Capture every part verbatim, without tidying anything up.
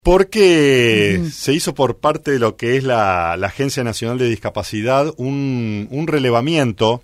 Porque Uh-huh. se hizo por parte de lo que es la, la Agencia Nacional de Discapacidad un, un relevamiento,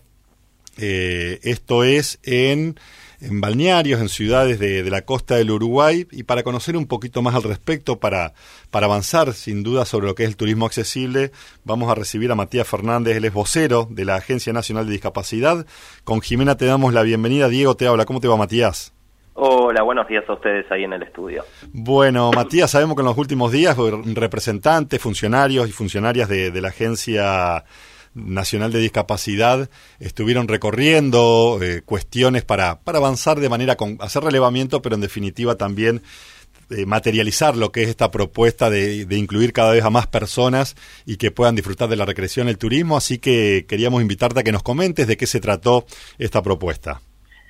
eh, esto es en, en balnearios, en ciudades de, de la costa del Uruguay, y para conocer un poquito más al respecto, para, para avanzar sin duda sobre lo que es el turismo accesible, vamos a recibir a Matías Fernández, él es vocero de la Agencia Nacional de Discapacidad. Con Jimena te damos la bienvenida. Diego te habla. ¿Cómo te va, Matías? Hola, buenos días a ustedes ahí en el estudio. Bueno, Matías, sabemos que en los últimos días representantes, funcionarios y funcionarias de, de la Agencia Nacional de Discapacidad estuvieron recorriendo eh, cuestiones para, para avanzar de manera, con hacer relevamiento, pero en definitiva también eh, materializar lo que es esta propuesta de, de incluir cada vez a más personas y que puedan disfrutar de la recreación y el turismo. Así que queríamos invitarte a que nos comentes de qué se trató esta propuesta.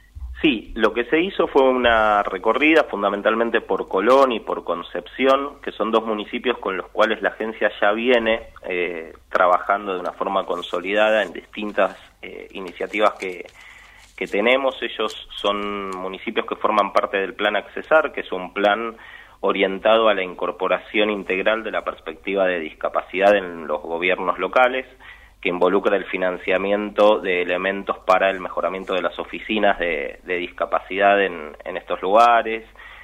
Sí, lo que se hizo fue una recorrida fundamentalmente por Colón y por Concepción, que son dos municipios con los cuales la agencia ya viene eh, trabajando de una forma consolidada en distintas eh, iniciativas que, que tenemos. Ellos son municipios que forman parte del Plan Accesar, que es un plan orientado a la incorporación integral de la perspectiva de discapacidad en los gobiernos locales, que involucra el financiamiento de elementos para el mejoramiento de las oficinas de, de discapacidad en, en estos lugares.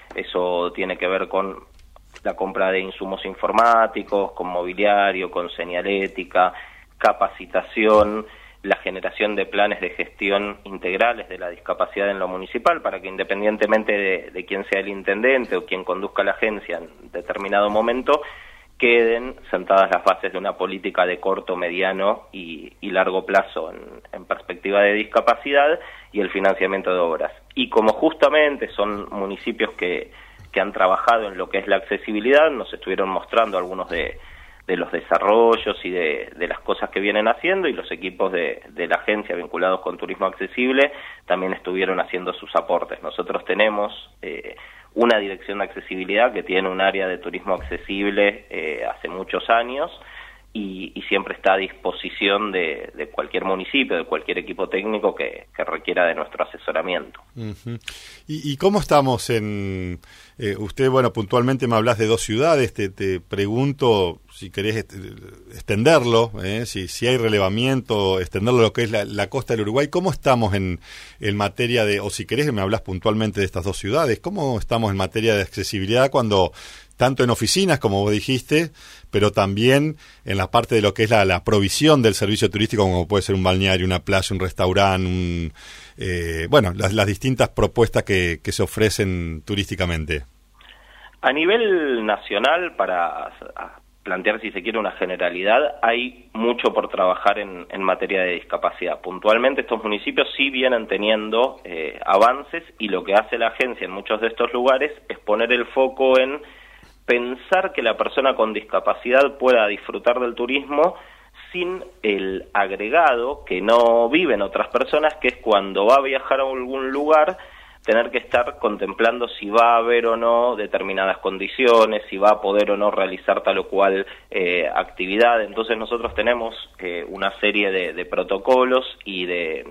Eso tiene que ver con la compra de insumos informáticos, con mobiliario, con señalética, capacitación, la generación de planes de gestión integrales de la discapacidad en lo municipal, para que independientemente de, de quién sea el intendente o quien conduzca la agencia en determinado momento, queden sentadas las bases de una política de corto, mediano y, y largo plazo en, en perspectiva de discapacidad y el financiamiento de obras. Y como justamente son municipios que, que han trabajado en lo que es la accesibilidad, nos estuvieron mostrando algunos de, de los desarrollos y de, de las cosas que vienen haciendo, y los equipos de, de la agencia vinculados con turismo accesible también estuvieron haciendo sus aportes. Nosotros tenemos eh, una dirección de accesibilidad que tiene un área de turismo accesible eh, hace muchos años y, y siempre está a disposición de, de cualquier municipio, de cualquier equipo técnico que, que requiera de nuestro asesoramiento. Uh-huh. ¿Y, y cómo estamos en...? Eh, usted, bueno, puntualmente me hablas de dos ciudades, te, te pregunto si querés est extenderlo, eh, si, si hay relevamiento, extenderlo a lo que es la, la costa del Uruguay. ¿Cómo estamos en, en materia de, o si querés me hablas puntualmente de estas dos ciudades, cómo estamos en materia de accesibilidad cuando, tanto en oficinas, como vos dijiste, pero también en la parte de lo que es la, la provisión del servicio turístico, como puede ser un balneario, una playa, un restaurante, un, eh, bueno, las, las distintas propuestas que, que se ofrecen turísticamente? A nivel nacional, para plantear, si se quiere, una generalidad, hay mucho por trabajar en, en materia de discapacidad. Puntualmente, estos municipios sí vienen teniendo eh, avances, y lo que hace la agencia en muchos de estos lugares es poner el foco en pensar que la persona con discapacidad pueda disfrutar del turismo sin el agregado que no viven otras personas, que es cuando va a viajar a algún lugar, tener que estar contemplando si va a haber o no determinadas condiciones, si va a poder o no realizar tal o cual eh, actividad. Entonces nosotros tenemos eh, una serie de, de protocolos y de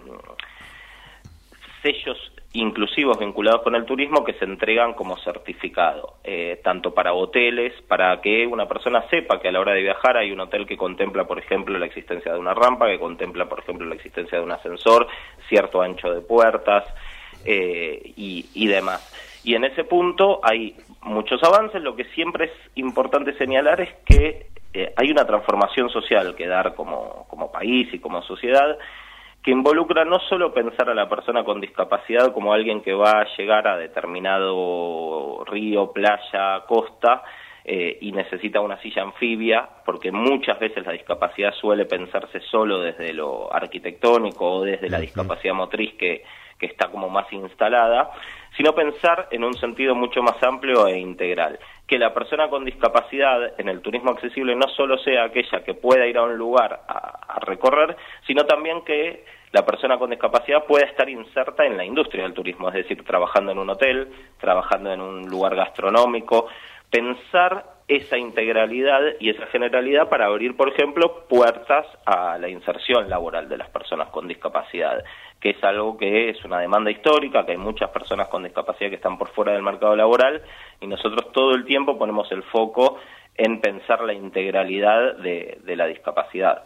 sellos inclusivos vinculados con el turismo que se entregan como certificado, eh, tanto para hoteles, para que una persona sepa que a la hora de viajar hay un hotel que contempla, por ejemplo, la existencia de una rampa, que contempla, por ejemplo, la existencia de un ascensor, cierto ancho de puertas, eh, y, y demás. Y en ese punto hay muchos avances. Lo que siempre es importante señalar es que eh, hay una transformación social que dar como, como país y como sociedad, que involucra no solo pensar a la persona con discapacidad como alguien que va a llegar a determinado río, playa, costa, eh, y necesita una silla anfibia, porque muchas veces la discapacidad suele pensarse solo desde lo arquitectónico o desde la discapacidad motriz que, que está como más instalada, sino pensar en un sentido mucho más amplio e integral. Que la persona con discapacidad en el turismo accesible no solo sea aquella que pueda ir a un lugar a, a recorrer, sino también que la persona con discapacidad pueda estar inserta en la industria del turismo, es decir, trabajando en un hotel, trabajando en un lugar gastronómico, pensar esa integralidad y esa generalidad para abrir, por ejemplo, puertas a la inserción laboral de las personas con discapacidad, que es algo que es una demanda histórica, que hay muchas personas con discapacidad que están por fuera del mercado laboral, y nosotros todo el tiempo ponemos el foco en pensar la integralidad de, de la discapacidad.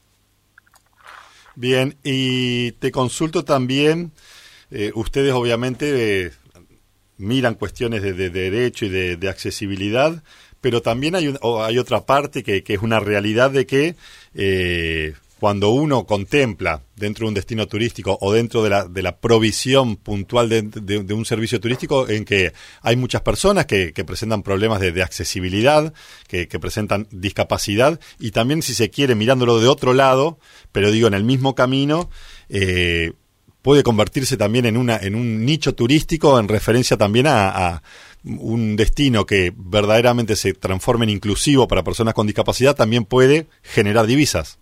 Bien, y te consulto también, eh, ustedes obviamente eh, miran cuestiones de, de derecho y de, de accesibilidad, pero también hay, un, o hay otra parte que, que es una realidad de que eh, cuando uno contempla dentro de un destino turístico o dentro de la, de la provisión puntual de, de, de un servicio turístico, en que hay muchas personas que, que presentan problemas de, de accesibilidad, que, que presentan discapacidad, y también, si se quiere, mirándolo de otro lado, pero digo, en el mismo camino, eh, puede convertirse también en una en un nicho turístico en referencia también a, a un destino que verdaderamente se transforme en inclusivo para personas con discapacidad, también puede generar divisas.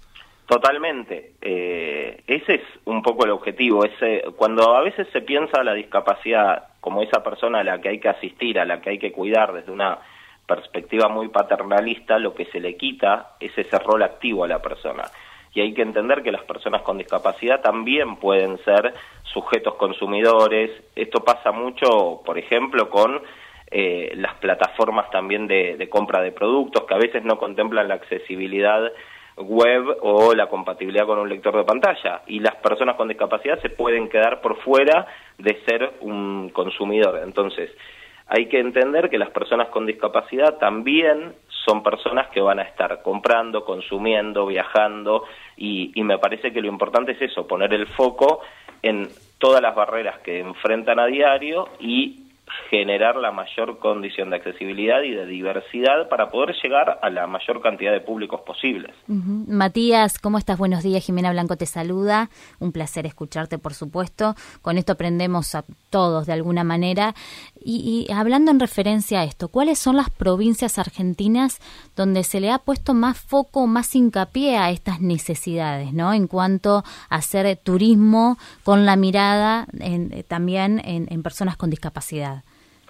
Totalmente. Eh, ese es un poco el objetivo. Ese, cuando a veces se piensa la discapacidad como esa persona a la que hay que asistir, a la que hay que cuidar desde una perspectiva muy paternalista, lo que se le quita es ese rol activo a la persona. Y hay que entender que las personas con discapacidad también pueden ser sujetos consumidores. Esto pasa mucho, por ejemplo, con eh, las plataformas también de, de compra de productos, que a veces no contemplan la accesibilidad web o la compatibilidad con un lector de pantalla, y las personas con discapacidad se pueden quedar por fuera de ser un consumidor. Entonces, hay que entender que las personas con discapacidad también son personas que van a estar comprando, consumiendo, viajando, y, y me parece que lo importante es eso, poner el foco en todas las barreras que enfrentan a diario y generar la mayor condición de accesibilidad y de diversidad para poder llegar a la mayor cantidad de públicos posibles. Uh-huh. Matías, ¿cómo estás? Buenos días, Jimena Blanco te saluda, un placer escucharte, por supuesto, con esto aprendemos a todos de alguna manera, y, y hablando en referencia a esto, ¿cuáles son las provincias argentinas donde se le ha puesto más foco, más hincapié a estas necesidades, ¿no? En cuanto a hacer turismo con la mirada en, también en, en personas con discapacidad.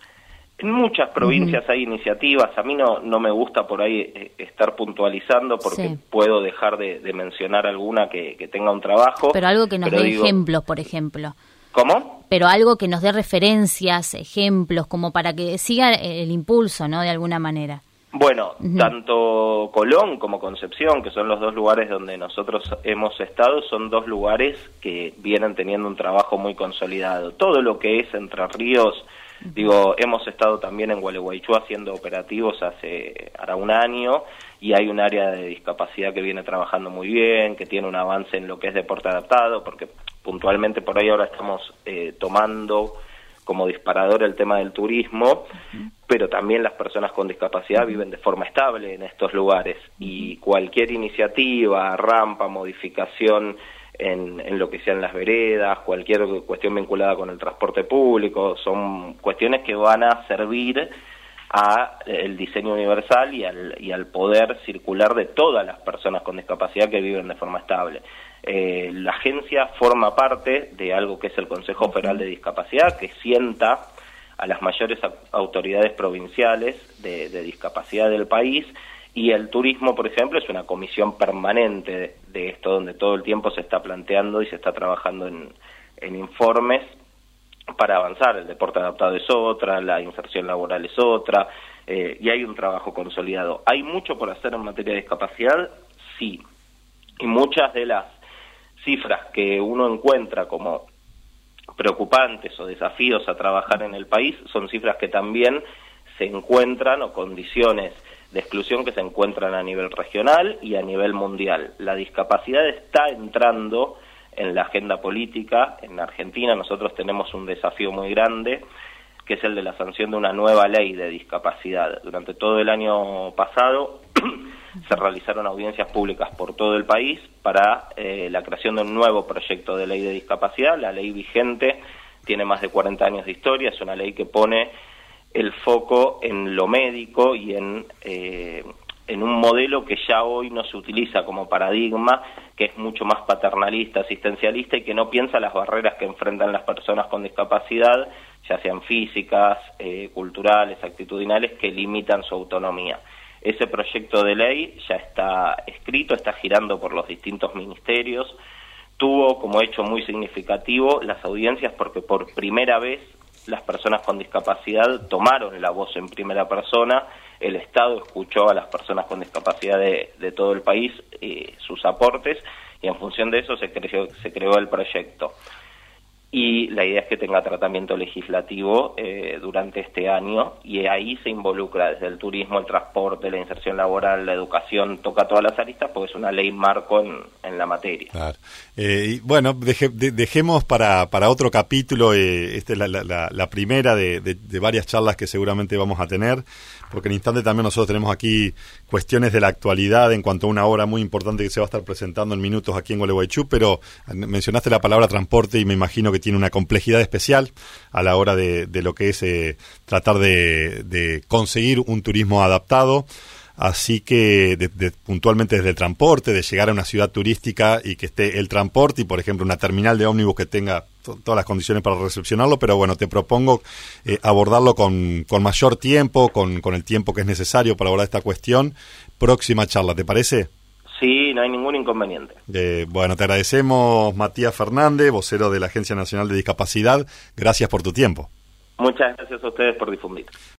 En muchas provincias uh-huh. hay iniciativas. A mí no, no me gusta por ahí eh, estar puntualizando porque sí. puedo dejar de, de mencionar alguna que, que tenga un trabajo. Pero algo que nos dé digo, ejemplos, por ejemplo. ¿Cómo? Pero algo que nos dé referencias, ejemplos, como para que siga el impulso, ¿no? De alguna manera. Bueno, uh-huh. tanto Colón como Concepción, que son los dos lugares donde nosotros hemos estado, son dos lugares que vienen teniendo un trabajo muy consolidado. Todo lo que es Entre Ríos, digo, hemos estado también en Gualeguaychú haciendo operativos hace ahora un año, y hay un área de discapacidad que viene trabajando muy bien, que tiene un avance en lo que es deporte adaptado, porque puntualmente por ahí ahora estamos eh, tomando como disparador el tema del turismo, uh-huh. pero también las personas con discapacidad uh-huh. viven de forma estable en estos lugares, uh-huh. y cualquier iniciativa, rampa, modificación En, en lo que sean las veredas, cualquier cuestión vinculada con el transporte público, son cuestiones que van a servir a el diseño universal y al, y al poder circular de todas las personas con discapacidad que viven de forma estable. Eh, la agencia forma parte de algo que es el Consejo Federal de Discapacidad, que sienta a las mayores autoridades provinciales de, de discapacidad del país, y el turismo, por ejemplo, es una comisión permanente de, de esto, donde todo el tiempo se está planteando y se está trabajando en, en informes para avanzar. El deporte adaptado es otra, la inserción laboral es otra, eh, y hay un trabajo consolidado. ¿Hay mucho por hacer en materia de discapacidad? Sí. Y muchas de las cifras que uno encuentra como preocupantes o desafíos a trabajar en el país son cifras que también se encuentran, o condiciones de exclusión que se encuentran a nivel regional y a nivel mundial. La discapacidad está entrando en la agenda política. En Argentina nosotros tenemos un desafío muy grande, que es el de la sanción de una nueva ley de discapacidad. Durante todo el año pasado se realizaron audiencias públicas por todo el país para eh, la creación de un nuevo proyecto de ley de discapacidad. La ley vigente tiene más de cuarenta años de historia, es una ley que pone el foco en lo médico y en eh, en un modelo que ya hoy no se utiliza como paradigma, que es mucho más paternalista, asistencialista y que no piensa las barreras que enfrentan las personas con discapacidad, ya sean físicas, eh, culturales, actitudinales, que limitan su autonomía. Ese proyecto de ley ya está escrito, está girando por los distintos ministerios, tuvo como hecho muy significativo las audiencias porque por primera vez las personas con discapacidad tomaron la voz en primera persona, el Estado escuchó a las personas con discapacidad de, de todo el país, eh, sus aportes, y en función de eso se creó, se creó el proyecto. Y la idea es que tenga tratamiento legislativo eh, durante este año, y ahí se involucra desde el turismo, el transporte, la inserción laboral, la educación, toca todas las aristas, porque es una ley marco en, en la materia. Claro. Eh, y bueno, deje, de, dejemos para, para otro capítulo, eh, esta es la, la, la primera de, de, de varias charlas que seguramente vamos a tener, porque en instante también nosotros tenemos aquí cuestiones de la actualidad en cuanto a una obra muy importante que se va a estar presentando en minutos aquí en Gualeguaychú, pero mencionaste la palabra transporte y me imagino que tiene una complejidad especial a la hora de, de lo que es eh, tratar de, de conseguir un turismo adaptado. Así que de, de, puntualmente desde el transporte, de llegar a una ciudad turística y que esté el transporte y, por ejemplo, una terminal de ómnibus que tenga to, todas las condiciones para recepcionarlo, pero bueno, te propongo eh, abordarlo con, con mayor tiempo, con, con el tiempo que es necesario para abordar esta cuestión. Próxima charla, ¿te parece? Sí, no hay ningún inconveniente. Eh, bueno, te agradecemos, Matías Fernández, vocero de la Agencia Nacional de Discapacidad. Gracias por tu tiempo. Muchas gracias a ustedes por difundir.